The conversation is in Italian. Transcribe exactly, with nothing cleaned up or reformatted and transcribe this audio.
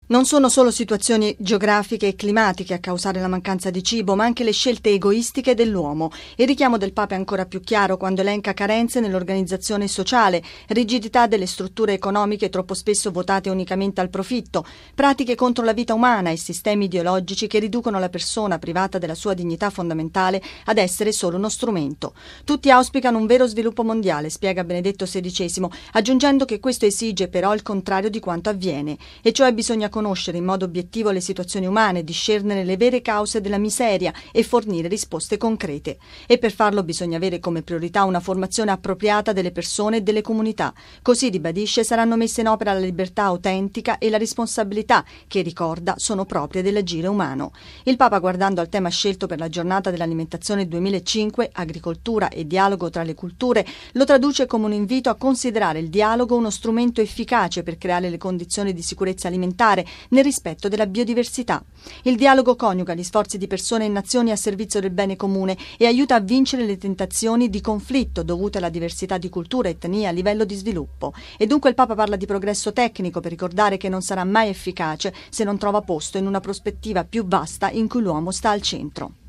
Non sono solo situazioni geografiche e climatiche a causare la mancanza di cibo, ma anche le scelte egoistiche dell'uomo. Il richiamo del Papa è ancora più chiaro quando elenca carenze nell'organizzazione sociale, rigidità delle strutture economiche troppo spesso votate unicamente al profitto, pratiche contro la vita umana e sistemi ideologici che riducono la persona privata della sua dignità fondamentale ad essere solo uno strumento. Tutti auspicano un vero sviluppo mondiale, spiega Benedetto sedicesimo, aggiungendo che questo esige però il contrario di quanto avviene, e cioè bisogna conoscere in modo obiettivo le situazioni umane, discernere le vere cause della miseria e fornire risposte concrete. E per farlo bisogna avere come priorità una formazione appropriata delle persone e delle comunità. Così, ribadisce, saranno messe in opera la libertà autentica e la responsabilità che, ricorda, sono proprie dell'agire umano. Il Papa, guardando al tema scelto per la giornata dell'alimentazione duemilacinque, agricoltura e dialogo tra le culture, lo traduce come un invito a considerare il dialogo uno strumento efficace per creare le condizioni di sicurezza alimentare nel rispetto della biodiversità. Il dialogo coniuga gli sforzi di persone e nazioni a servizio del bene comune e aiuta a vincere le tentazioni di conflitto dovute alla diversità di cultura, etnia, livello di sviluppo. E dunque il Papa parla di progresso tecnico per ricordare che non sarà mai efficace se non trova posto in una prospettiva più vasta in cui l'uomo sta al centro.